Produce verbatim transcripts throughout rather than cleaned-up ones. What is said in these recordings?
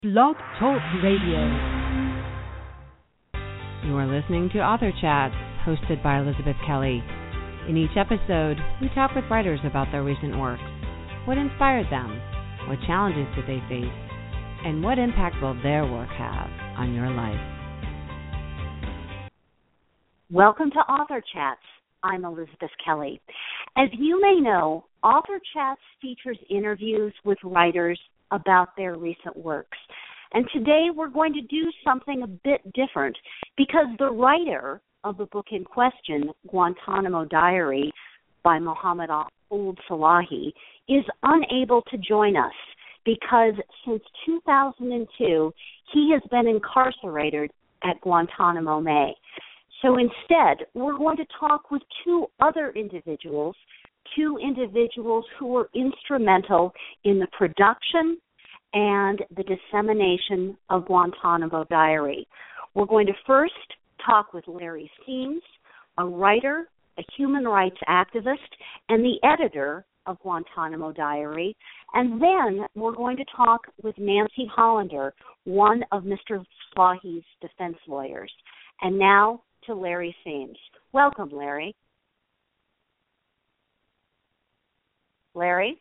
Blog Talk Radio. You are listening to Author Chats, hosted by Elizabeth Kelly. In each episode, we talk with writers about their recent works. What inspired them? What challenges did they face? And what impact will their work have on your life? Welcome to Author Chats. I'm Elizabeth Kelly. As you may know, Author Chats features interviews with writers about their recent works. And today we're going to do something a bit different because the writer of the book in question, Guantanamo Diary by Mohammed Ould Slahi, is unable to join us because since two thousand two, he has been incarcerated at Guantanamo Bay. So instead, we're going to talk with two other individuals, two individuals who were instrumental in the production and the dissemination of Guantanamo Diary. We're going to first talk with Larry Seams, a writer, a human rights activist, and the editor of Guantanamo Diary. And then we're going to talk with Nancy Hollander, one of Mister Slahi's defense lawyers. And now to Larry Seams. Welcome, Larry. Larry?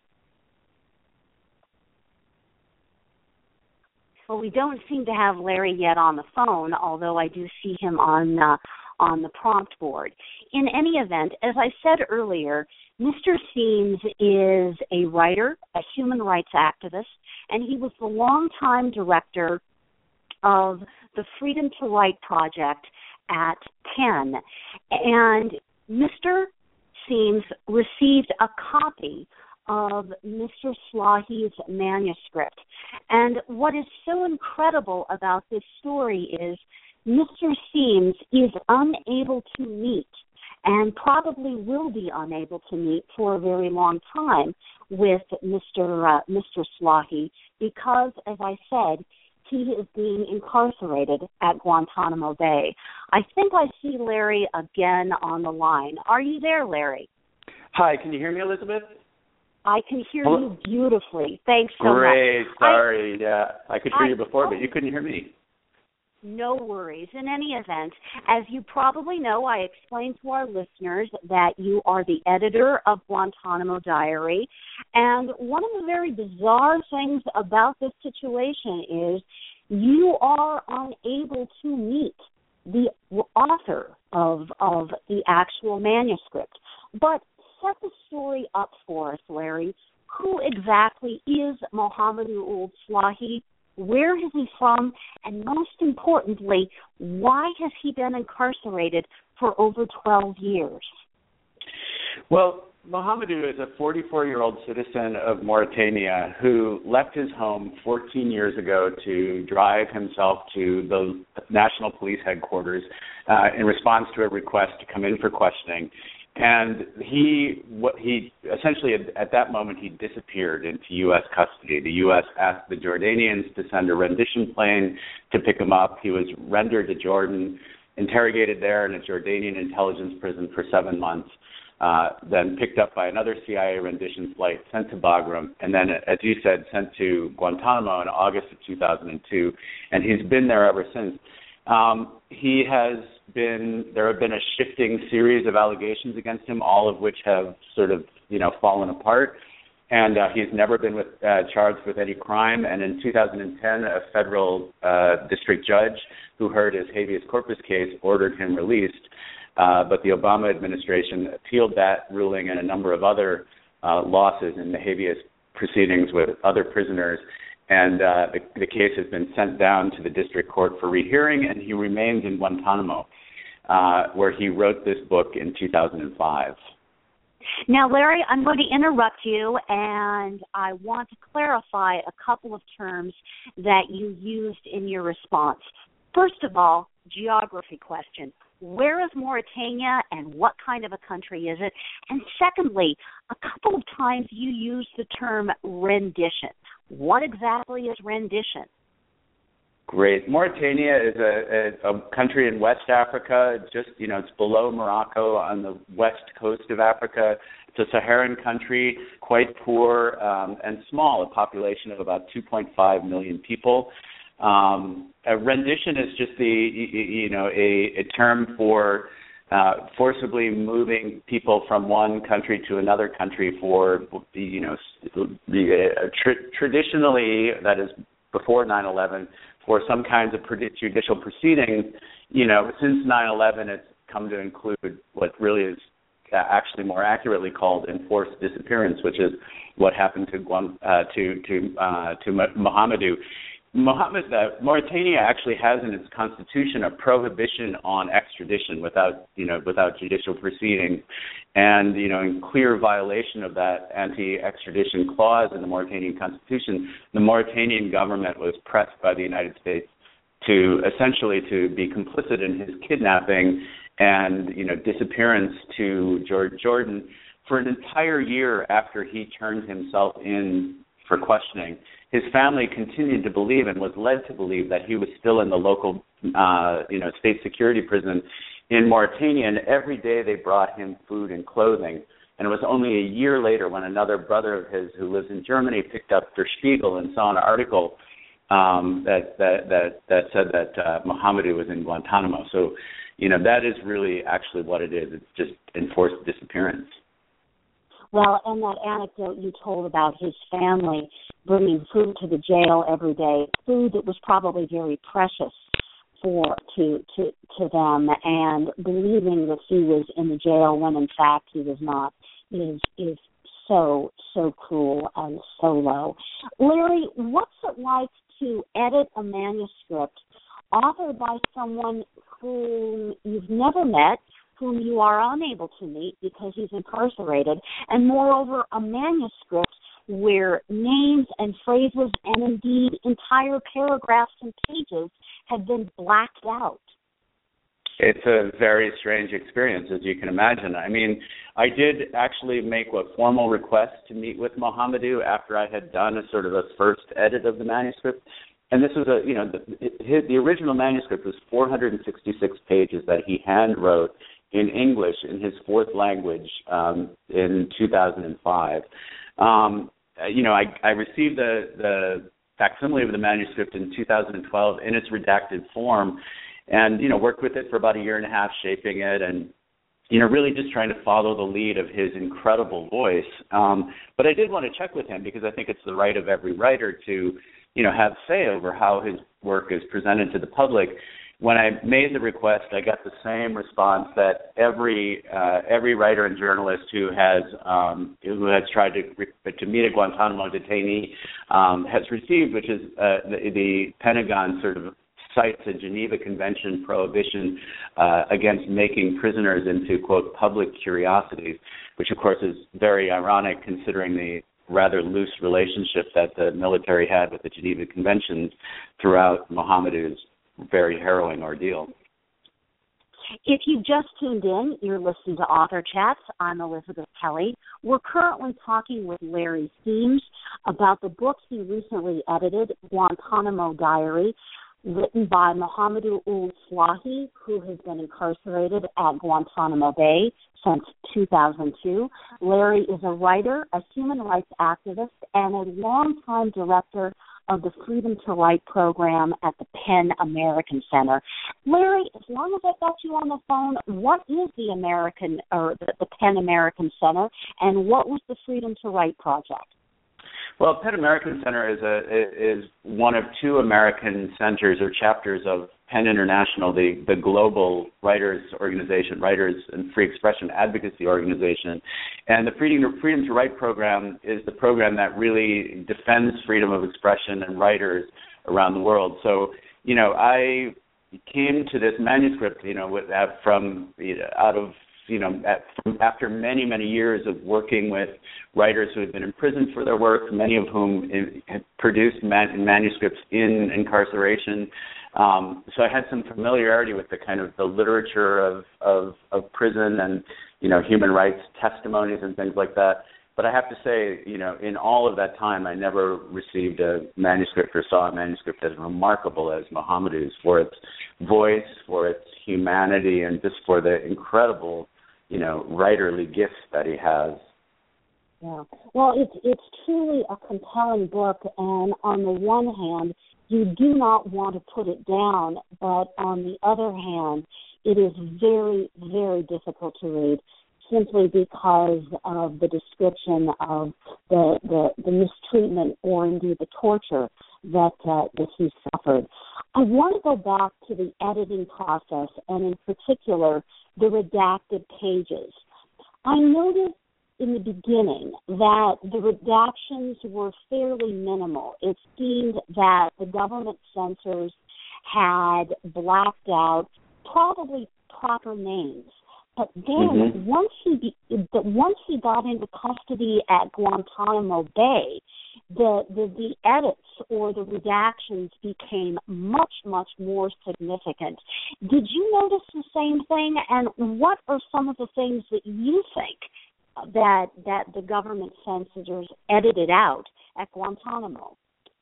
Well, we don't seem to have Larry yet on the phone, although I do see him on uh, on the prompt board. In any event, as I said earlier, Mister Seams is a writer, a human rights activist, and he was the longtime director of the Freedom to Write Project at Penn. And Mister Seams received a copy of Mister Slahi's manuscript. And what is so incredible about this story is Mister Seams is unable to meet and probably will be unable to meet for a very long time with Mister Uh, Mister Slahi because, as I said, he is being incarcerated at Guantanamo Bay. I think I see Larry again on the line. Are you there, Larry? Hi, can you hear me, Elizabeth? I can hear Hello? you beautifully. Thanks so Great. much. Great, sorry. I, yeah, I could hear I, you before, oh, but you couldn't hear me. No worries. In any event, as you probably know, I explained to our listeners that you are the editor of Guantanamo Diary, and one of the very bizarre things about this situation is you are unable to meet the author of of the actual manuscript. But set the story up for us, Larry. Who exactly is Mohammed Ould Slahi? Where is he from? And most importantly, why has he been incarcerated for over twelve years? Well, Mohamedou is a forty-four-year-old citizen of Mauritania who left his home fourteen years ago to drive himself to the National Police Headquarters uh, in response to a request to come in for questioning. And he, what he essentially at, at that moment he disappeared into U S custody. The U S asked the Jordanians to send a rendition plane to pick him up. He was rendered to Jordan, interrogated there in a Jordanian intelligence prison for seven months, uh, then picked up by another C I A rendition flight, sent to Bagram, and then, as you said, sent to Guantanamo in August of two thousand two, and he's been there ever since. Um, he has been, there have been a shifting series of allegations against him, all of which have sort of, you know, fallen apart. And uh, he's never been with, uh, charged with any crime. And in two thousand ten, a federal uh, district judge who heard his habeas corpus case ordered him released. Uh, but the Obama administration appealed that ruling and a number of other uh, losses in the habeas proceedings with other prisoners. And uh, the, the case has been sent down to the district court for rehearing, and he remains in Guantanamo, uh, where he wrote this book in two thousand five. Now, Larry, I'm going to interrupt you, and I want to clarify a couple of terms that you used in your response. First of all, geography question. Where is Mauritania, and what kind of a country is it? And secondly, a couple of times you used the term rendition. What exactly is rendition? Great. Mauritania is a, a, a country in West Africa. Just, you know, it's below Morocco on the west coast of Africa. It's a Saharan country, quite poor um, and small, a population of about two point five million people. Um, a rendition is just the, you know, a, a term for uh, forcibly moving people from one country to another country for, you know, the, uh, tra- traditionally, that is before nine eleven, for some kinds of judicial proceedings. You know, since nine eleven, it's come to include what really is actually more accurately called enforced disappearance, which is what happened to Guam, uh, to to uh, to Mohamedou. Mohammed, uh, Mauritania actually has in its constitution a prohibition on extradition without, you know, without judicial proceedings, and you know, in clear violation of that anti-extradition clause in the Mauritanian constitution, the Mauritanian government was pressed by the United States to essentially to be complicit in his kidnapping and, you know, disappearance to George Jordan for an entire year after he turned himself in for questioning. His family continued to believe and was led to believe that he was still in the local, uh, you know, state security prison in Mauritania, and every day they brought him food and clothing. And it was only a year later when another brother of his who lives in Germany picked up Der Spiegel and saw an article um, that, that that that said that uh, Mohamedou was in Guantanamo. So, you know, that is really actually what it is. It's just enforced disappearance. Well, and that anecdote you told about his family bringing food to the jail every day, food that was probably very precious for to to to them, and believing that he was in the jail when in fact he was not, is is so so cruel and so low. Larry, what's it like to edit a manuscript authored by someone whom you've never met, whom you are unable to meet because he's incarcerated, and moreover, a manuscript where names and phrases and indeed entire paragraphs and pages have been blacked out? It's a very strange experience, as you can imagine. I mean, I did actually make a formal request to meet with Mohamedou after I had done a sort of a first edit of the manuscript. And this was a, you know, the, his, the original manuscript was four hundred sixty-six pages that he hand wrote in English in his fourth language um, in two thousand five. Um, you know, I, I received the, the facsimile of the manuscript in two thousand twelve in its redacted form, and, you know, worked with it for about a year and a half, shaping it and, you know, really just trying to follow the lead of his incredible voice. Um, but I did want to check with him because I think it's the right of every writer to, you know, have say over how his work is presented to the public. When I made the request, I got the same response that every uh, every writer and journalist who has um, who has tried to to meet a Guantanamo detainee um, has received, which is uh, the, the Pentagon sort of cites a Geneva Convention prohibition uh, against making prisoners into, quote, public curiosities, which of course is very ironic considering the rather loose relationship that the military had with the Geneva Conventions throughout Mohamedou's very harrowing ordeal. If you just tuned in, you're listening to Author Chats. I'm Elizabeth Kelly. We're currently talking with Larry Seams about the book he recently edited, Guantanamo Diary, written by Mohamedou Ould Slahi, who has been incarcerated at Guantanamo Bay since two thousand two. Larry is a writer, a human rights activist, and a longtime director of the Freedom to Write program at the PEN American Center. Larry, as long as I got you on the phone, what is the American or the, the PEN American Center, and what was the Freedom to Write project? Well, PEN American Center is a is one of two American centers or chapters of PEN International, the, the global writers organization, writers and free expression advocacy organization. And the Freedom, Freedom to Write program is the program that really defends freedom of expression and writers around the world. So, you know, I came to this manuscript, you know, with, uh, from you know, out of you know, at, from, after many, many years of working with writers who have been imprisoned for their work, many of whom in, have produced man, manuscripts in incarceration. Um, so I had some familiarity with the kind of the literature of, of, of prison and, you know, human rights testimonies and things like that. But I have to say, you know, in all of that time, I never received a manuscript or saw a manuscript as remarkable as Mohamedou's for its voice, for its humanity, and just for the incredible, you know, writerly gifts that he has. Yeah. Well, it's it's truly a compelling book, and on the one hand, you do not want to put it down, but on the other hand, it is very, very difficult to read simply because of the description of the, the, the mistreatment or indeed the torture that, uh, that he suffered. I want to go back to the editing process and in particular the redacted pages. I noticed in the beginning that the redactions were fairly minimal. It seemed that the government censors had blacked out probably proper names. But then mm-hmm. once he be, but once he got into custody at Guantanamo Bay, the, the the edits or the redactions became much, much more significant. Did you notice the same thing? And what are some of the things that you think that that the government censors edited out at Guantanamo?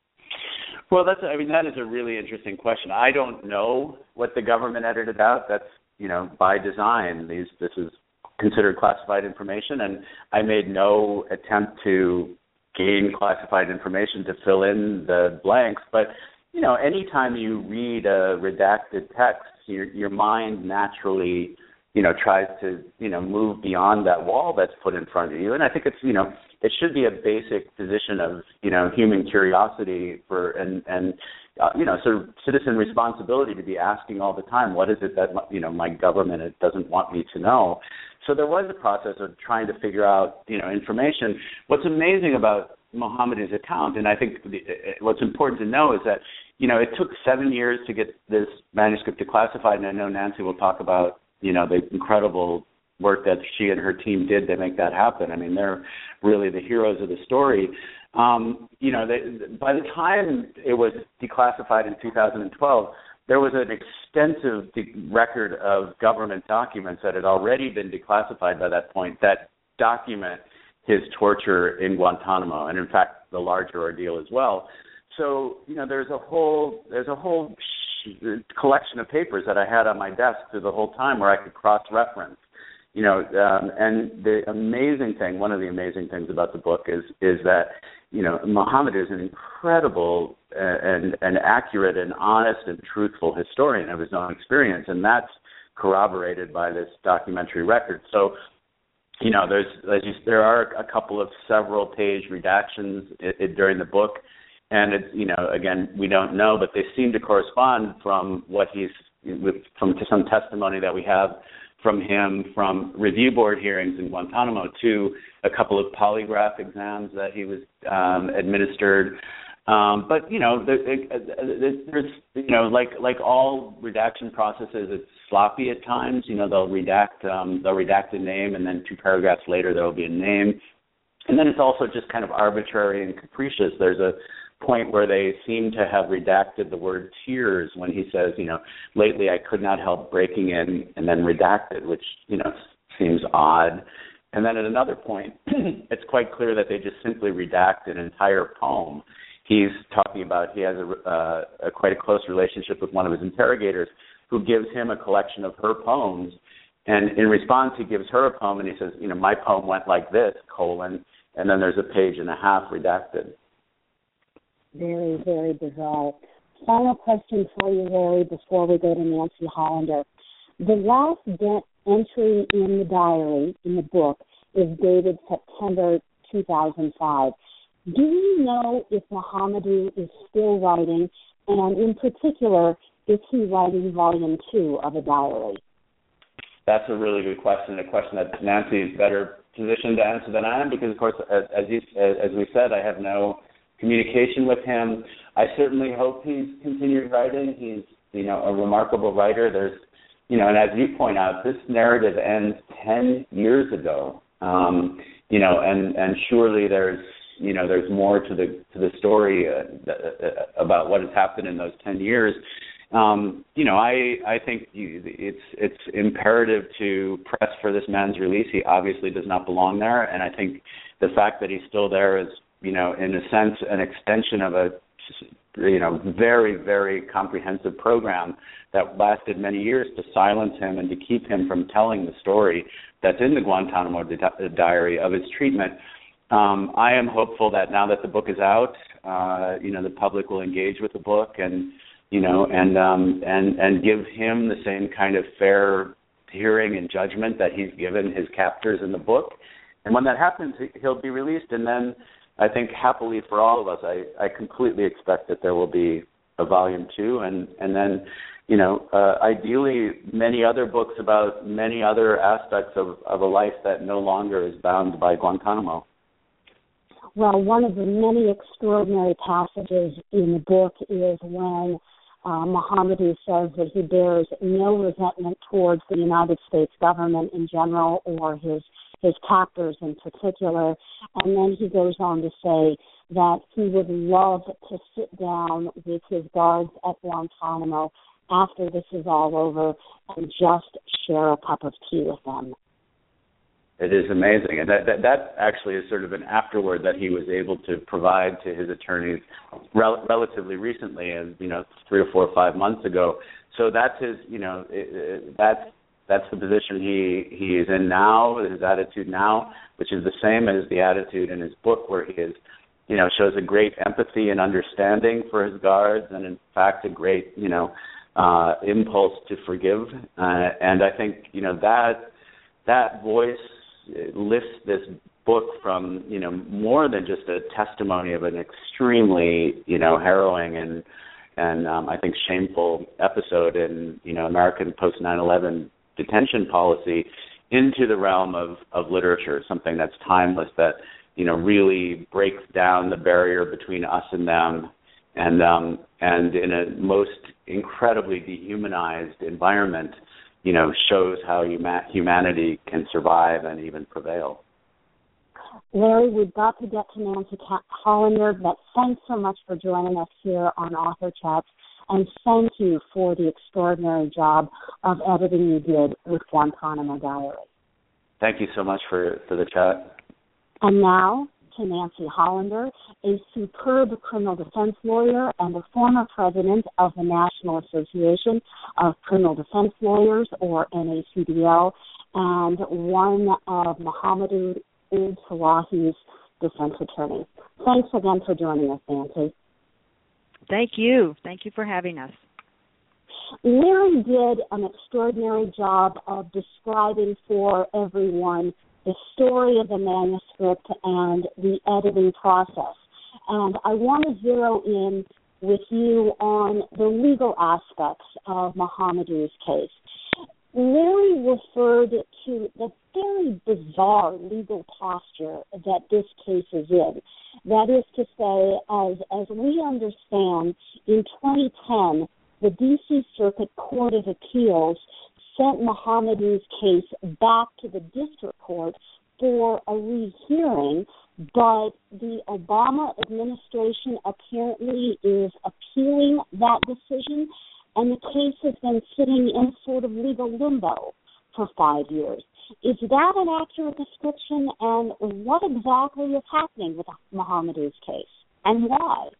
Well, that's I mean that is a really interesting question. I don't know what the government edited out. That's you know by design. These this is considered classified information, and I made no attempt to gain classified information to fill in the blanks. But you know, anytime you read a redacted text, your your mind naturally you know tries to you know move beyond that wall that's put in front of you. And I think it's you know. It should be a basic position of, you know, human curiosity for and and uh, you know, sort of citizen responsibility to be asking all the time, what is it that you know my government doesn't want me to know? So there was a process of trying to figure out, you know, information. What's amazing about Mohammed's account, and I think the, what's important to know is that, you know, it took seven years to get this manuscript declassified, and I know Nancy will talk about, you know, the incredible work that she and her team did to make that happen. I mean, they're really the heroes of the story. Um, you know, they, by the time it was declassified in two thousand twelve, there was an extensive de- record of government documents that had already been declassified by that point that document his torture in Guantanamo, and in fact, the larger ordeal as well. So, you know, there's a whole there's a whole sh- collection of papers that I had on my desk through the whole time where I could cross-reference. You know, um, and the amazing thing, one of the amazing things about the book is is that, you know, Mohammed is an incredible uh, and, and accurate and honest and truthful historian of his own experience, and that's corroborated by this documentary record. So, you know, there's as you, there are a couple of several page redactions it, it, during the book, and it's, you know, again, we don't know, but they seem to correspond from what he's with from some testimony that we have from him from review board hearings in Guantanamo to a couple of polygraph exams that he was um, administered. Um, but, you know, there, there's, you know, like like all redaction processes, it's sloppy at times. You know, they'll redact, um, they'll redact a name, and then two paragraphs later there will be a name. And then it's also just kind of arbitrary and capricious. There's a point where they seem to have redacted the word tears when he says, you know, lately I could not help breaking in, and then redacted, which, you know, seems odd. And then at another point, it's quite clear that they just simply redact an entire poem. He's talking about he has a, uh, a quite a close relationship with one of his interrogators who gives him a collection of her poems. And in response, he gives her a poem, and he says, you know, my poem went like this, colon, and then there's a page and a half redacted. Very, very bizarre. Final question for you, Larry, before we go to Nancy Hollander. The last de- entry in the diary, in the book, is dated September two thousand five. Do you know if Mohammadou is still writing, and in particular, is he writing volume two of a diary? That's a really good question, a question that Nancy is better positioned to answer than I am, because, of course, as, as, you, as we said, I have no communication with him. I certainly hope he's continued writing. He's, you know, a remarkable writer. There's, you know, and as you point out, this narrative ends ten years ago. Um, you know, and, and surely there's, you know, there's more to the to the story uh, uh, about what has happened in those ten years. Um, you know, I I think you, it's it's imperative to press for this man's release. He obviously does not belong there, and I think the fact that he's still there is, you know, in a sense, an extension of a, you know, very, very comprehensive program that lasted many years to silence him and to keep him from telling the story that's in the Guantanamo di- diary of his treatment. Um, I am hopeful that now that the book is out, uh, you know, the public will engage with the book and, you know, and um, and and give him the same kind of fair hearing and judgment that he's given his captors in the book. And when that happens, he'll be released. And then I think happily for all of us, I, I completely expect that there will be a volume two. And, and then, you know, uh, ideally many other books about many other aspects of, of a life that no longer is bound by Guantanamo. Well, one of the many extraordinary passages in the book is when uh, Mohamedou says that he bears no resentment towards the United States government in general or his his captors in particular. And then he goes on to say that he would love to sit down with his guards at Guantanamo after this is all over and just share a cup of tea with them. It is amazing. And that, that, that actually is sort of an afterword that he was able to provide to his attorneys rel- relatively recently, as, you know, three or four or five months ago. So that's his, you know, it, it, that's That's the position he, he is in now, his attitude now, which is the same as the attitude in his book, where he is, you know, shows a great empathy and understanding for his guards, and in fact a great, you know, uh, impulse to forgive. Uh, and I think, you know, that that voice lifts this book from, you know, more than just a testimony of an extremely, you know, harrowing and and um, I think shameful episode in, you know, American post nine eleven detention policy into the realm of, of literature, something that's timeless, that, you know, really breaks down the barrier between us and them, and um, and in a most incredibly dehumanized environment, you know, shows how huma- humanity can survive and even prevail. Larry, we've got to get to Nancy Hollander, but thanks so much for joining us here on Author Chats. And thank you for the extraordinary job of editing you did with Guantanamo Diary. Thank you so much for, for the chat. And now to Nancy Hollander, a superb criminal defense lawyer and a former president of the National Association of Criminal Defense Lawyers, or N A C D L, and one of Mohamedou Ould Slahi's defense attorneys. Thanks again for joining us, Nancy. Thank you. Thank you for having us. Larry did an extraordinary job of describing for everyone the story of the manuscript and the editing process. And I want to zero in with you on the legal aspects of Mohamedou's case. Larry referred to the very bizarre legal posture that this case is in. That is to say, as as we understand, in twenty ten, the D C Circuit Court of Appeals sent Mohamedou's case back to the district court for a rehearing, but the Obama administration apparently is appealing that decision, and the case has been sitting in sort of legal limbo for five years. Is that an accurate description, and what exactly is happening with Mohamedou's case, and why?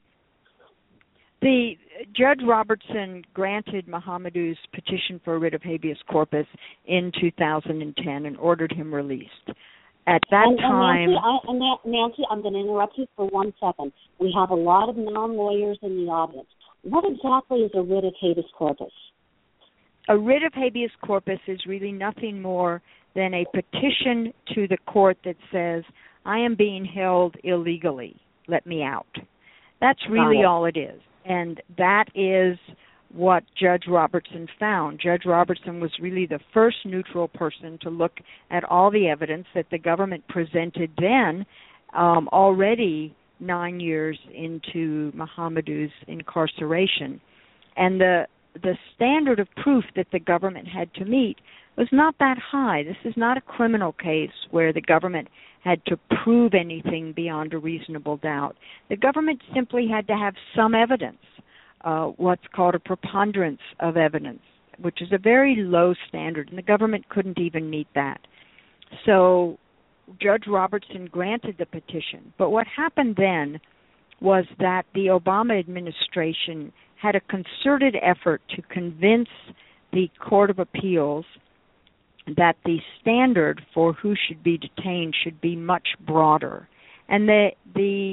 The Judge Robertson granted Mohamedou's petition for a writ of habeas corpus in two thousand ten and ordered him released. At that and, time... And Nancy, I, and Nancy, I'm going to interrupt you for one second. We have a lot of non-lawyers in the audience. What exactly is a writ of habeas corpus? A writ of habeas corpus is really nothing more than a petition to the court that says, I am being held illegally, let me out. That's really all it is. And that is what Judge Robertson found. Judge Robertson was really the first neutral person to look at all the evidence that the government presented then, um, already nine years into Mohamedou's incarceration. And the the standard of proof that the government had to meet was not that high. This is not a criminal case where the government had to prove anything beyond a reasonable doubt. The government simply had to have some evidence, uh, what's called a preponderance of evidence, which is a very low standard, and the government couldn't even meet that. So Judge Robertson granted the petition. But what happened then was that the Obama administration had a concerted effort to convince the Court of Appeals that the standard for who should be detained should be much broader. And the the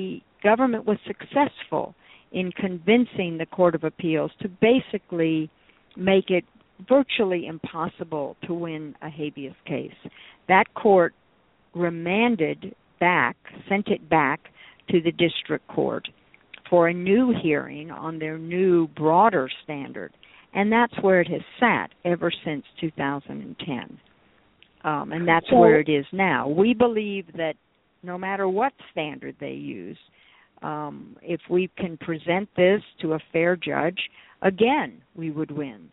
government was successful in convincing the Court of Appeals to basically make it virtually impossible to win a habeas case. That court remanded back, sent it back to the district court for a new hearing on their new, broader standard. And that's where it has sat ever since two thousand ten. Um, and that's so, where it is now. We believe that no matter what standard they use, um, if we can present this to a fair judge, again, we would win.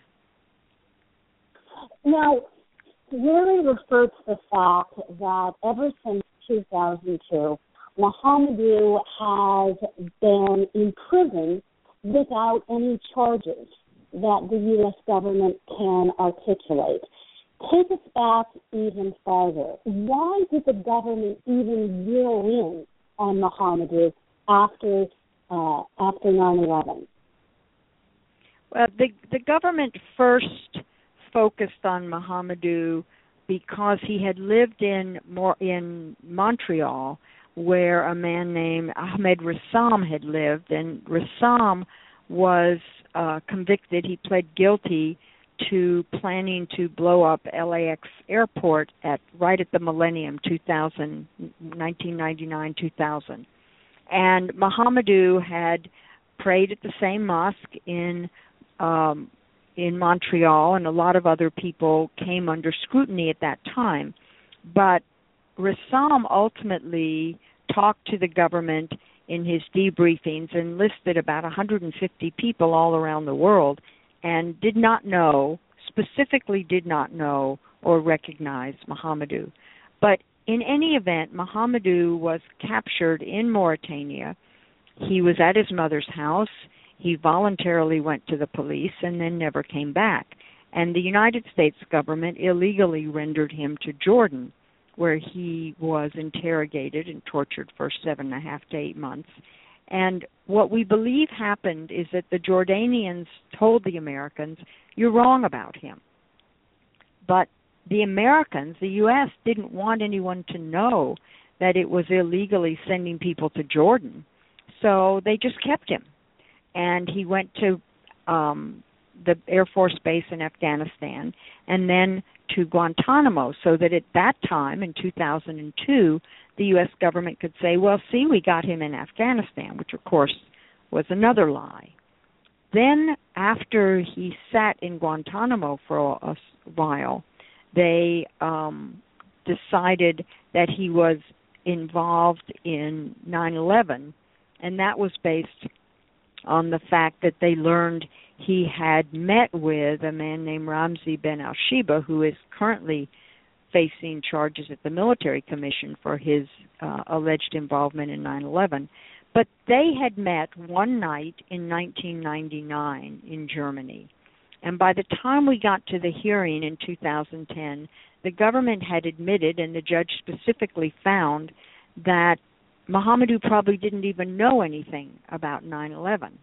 Now, Larry referred to the fact that ever since two thousand two, Mahamadou has been in prison without any charges that the U S government can articulate. Take us back even farther. Why did the government even zero in on Mahamadou after uh, after nine eleven? Well, the the government first focused on Mahamadou because he had lived in more in Montreal, where a man named Ahmed Ressam had lived, and Ressam was uh, convicted. He pled guilty to planning to blow up L A X airport at right at the millennium, two thousand, nineteen ninety-nine, two thousand. And Mahamadou had prayed at the same mosque in um, in Montreal, and a lot of other people came under scrutiny at that time. But Ressam ultimately talked to the government in his debriefings and listed about one hundred fifty people all around the world, and did not know, specifically did not know or recognize Mahamadou. But in any event, Mahamadou was captured in Mauritania. He was at his mother's house. He voluntarily went to the police and then never came back. And the United States government illegally rendered him to Jordan, where he was interrogated and tortured for seven and a half to eight months. And what we believe happened is that the Jordanians told the Americans, you're wrong about him. But the Americans, the U S, didn't want anyone to know that it was illegally sending people to Jordan. So they just kept him. And he went to um, the Air Force Base in Afghanistan and then to Guantanamo, so that at that time, in two thousand two, the U S government could say, well, see, we got him in Afghanistan, which, of course, was another lie. Then, after he sat in Guantanamo for a while, they um, decided that he was involved in nine eleven, and that was based on the fact that they learned he had met with a man named Ramzi Ben Al-Shiba, who is currently facing charges at the Military Commission for his uh, alleged involvement in nine eleven. But they had met one night in nineteen ninety-nine in Germany. And by the time we got to the hearing in two thousand ten, the government had admitted, and the judge specifically found, that Mahamadou probably didn't even know anything about nine eleven.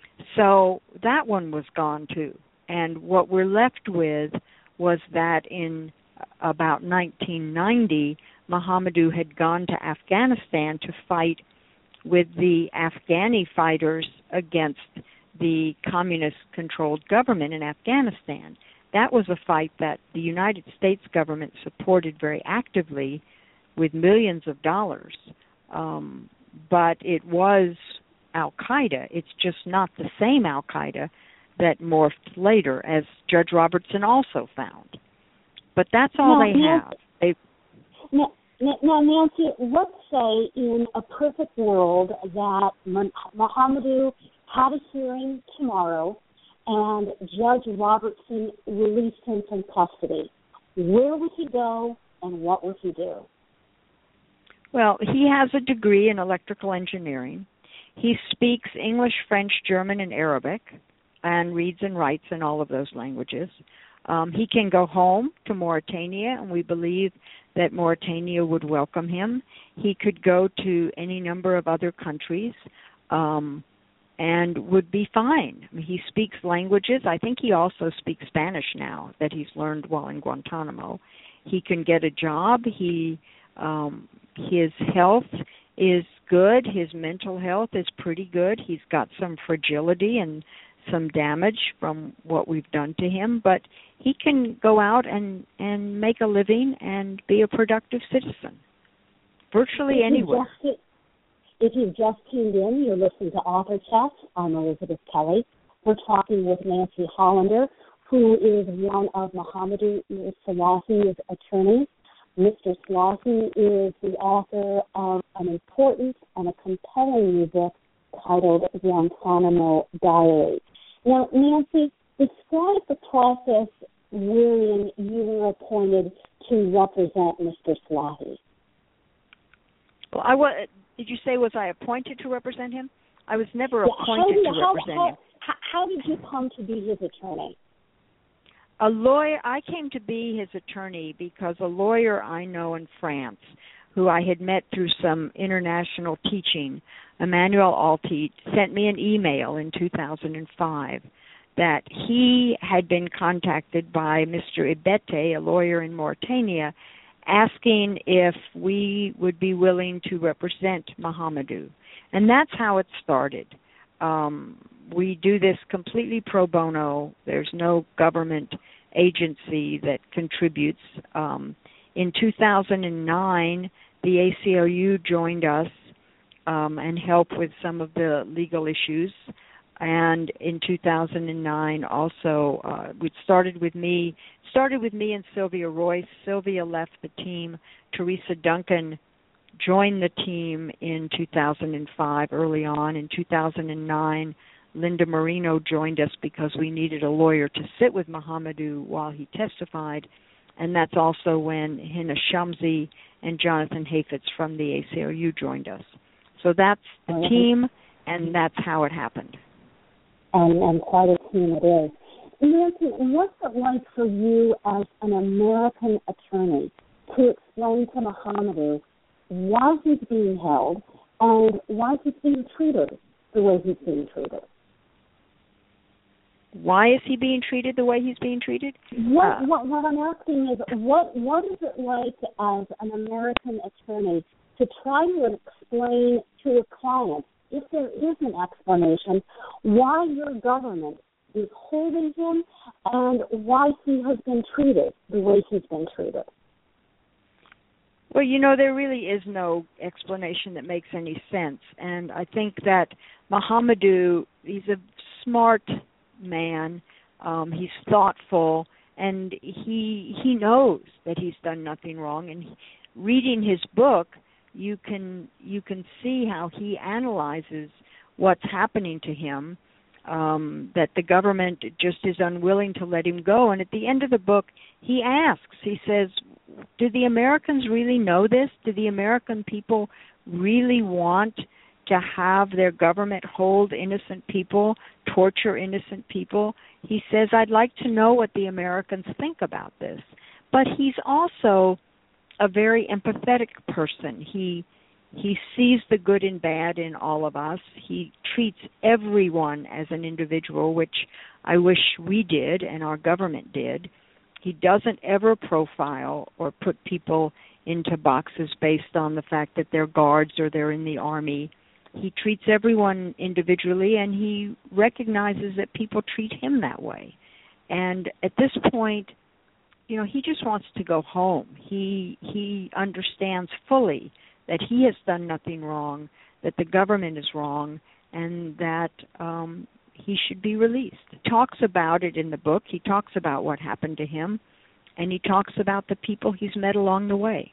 So that one was gone too. And what we're left with was that in about nineteen ninety, Mahamadou had gone to Afghanistan to fight with the Afghani fighters against the communist-controlled government in Afghanistan. That was a fight that the United States government supported very actively with millions of dollars. Um, but it was Al-Qaeda. It's just not the same Al-Qaeda that morphed later, as Judge Robertson also found. But that's all now, they Nancy, have. They, now, now, Nancy, let's say in a perfect world that Mahamadou had a hearing tomorrow and Judge Robertson released him from custody. Where would he go and what would he do? Well, he has a degree in electrical engineering. He speaks English, French, German, and Arabic, and reads and writes in all of those languages. Um, he can go home to Mauritania, and we believe that Mauritania would welcome him. He could go to any number of other countries um, and would be fine. I mean, he speaks languages. I think he also speaks Spanish now that he's learned while in Guantanamo. He can get a job. He, um, his health is good. His mental health is pretty good. He's got some fragility and some damage from what we've done to him, but he can go out and, and make a living and be a productive citizen virtually if anywhere. You just, if you've just tuned in, you're listening to Author Chats. I'm Elizabeth Kelly. We're talking with Nancy Hollander, who is one of Mohamedou Slahi's attorneys. Mister Slahi is the author of an important and a compelling new book titled Guantanamo Diaries. Now, Nancy, describe the process wherein you were appointed to represent Mister Slahi. Well, I was. Did you say was I appointed to represent him? I was never yeah, appointed did, to how, represent how, him. How, how did you come to be his attorney? A lawyer. I came to be his attorney because a lawyer I know in France, who I had met through some international teaching, Emmanuel Alti, sent me an email in two thousand five that he had been contacted by Mister Ibete, a lawyer in Mauritania, asking if we would be willing to represent Mohamedou. And that's how it started. Um, we do this completely pro bono. There's no government agency that contributes. Um, in two thousand nine, the A C L U joined us um, and helped with some of the legal issues. And in two thousand nine, also, uh, it started with me. Started with me and Sylvia Royce. Sylvia left the team. Teresa Duncan joined the team in two thousand five, early on. In two thousand nine, Linda Marino joined us because we needed a lawyer to sit with Mohamedou while he testified. And that's also when Hina Shamsi and Jonathan Hafetz from the A C L U joined us. So that's the mm-hmm. team, and that's how it happened. And, and quite a team it is. Nancy, what's it like for you as an American attorney to explain to Mohamedou why he's being held and why he's being treated the way he's being treated? Why is he being treated the way he's being treated? What, uh, what, what I'm asking is, what what is it like as an American attorney to try to explain to a client, if there is an explanation, why your government is holding him and why he has been treated the way he's been treated? Well, you know, there really is no explanation that makes any sense. And I think that Mohamedou, he's a smart man, um, he's thoughtful, and he he knows that he's done nothing wrong. And he, reading his book, you can you can see how he analyzes what's happening to him, um, that the government just is unwilling to let him go. And at the end of the book, he asks, he says, do the Americans really know this? Do the American people really want to have their government hold innocent people, torture innocent people? He says, I'd like to know what the Americans think about this. But he's also a very empathetic person. He he sees the good and bad in all of us. He treats everyone as an individual, which I wish we did and our government did. He doesn't ever profile or put people into boxes based on the fact that they're guards or they're in the army. He treats everyone individually, and he recognizes that people treat him that way. And at this point, you know, he just wants to go home. He he understands fully that he has done nothing wrong, that the government is wrong, and that um, he should be released. He talks about it in the book. He talks about what happened to him, and he talks about the people he's met along the way.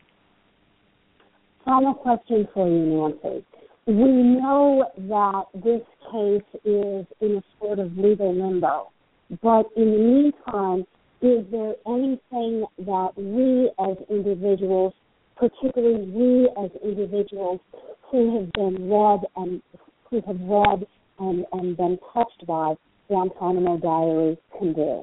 Final question for you, Nancy. We know that this case is in a sort of legal limbo, but in the meantime, is there anything that we as individuals, particularly we as individuals who have been read and who have read and, and been touched by Guantanamo Diaries can do?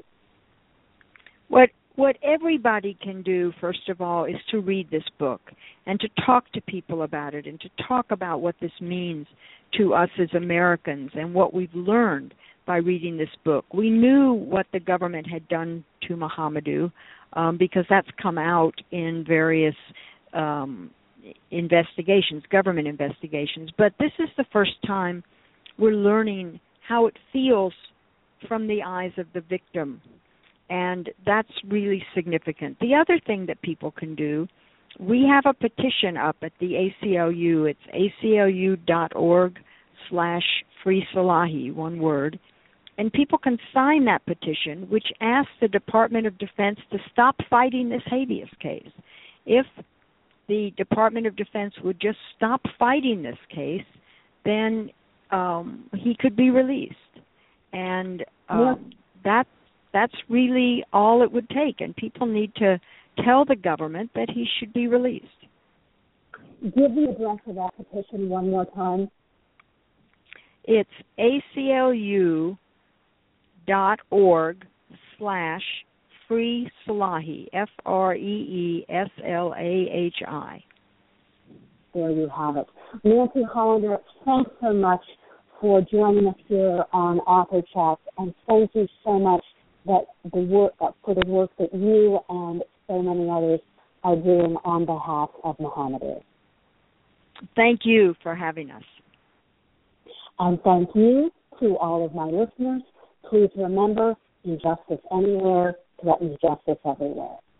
What what everybody can do, first of all, is to read this book and to talk to people about it and to talk about what this means to us as Americans and what we've learned by reading this book. We knew what the government had done to Mohamedou um, because that's come out in various um, investigations, government investigations. But this is the first time we're learning how it feels from the eyes of the victim, and that's really significant. The other thing that people can do, we have a petition up at the A C L U. It's aclu.org slash free Salahi, one word. And people can sign that petition, which asks the Department of Defense to stop fighting this habeas case. If the Department of Defense would just stop fighting this case, then um, he could be released. And um, yeah. that, that's really all it would take. And people need to tell the government that he should be released. Give the address of that petition one more time. It's aclu dot org slash free Salahi, F R E E S L A H I. There you have it. Nancy Hollander, thanks so much for joining us here on Author Chats, and thank you so much that the work for the work that you and so many others are doing on behalf of Mohamedou. Thank you for having us. And thank you to all of my listeners. Please remember, injustice anywhere threatens justice everywhere.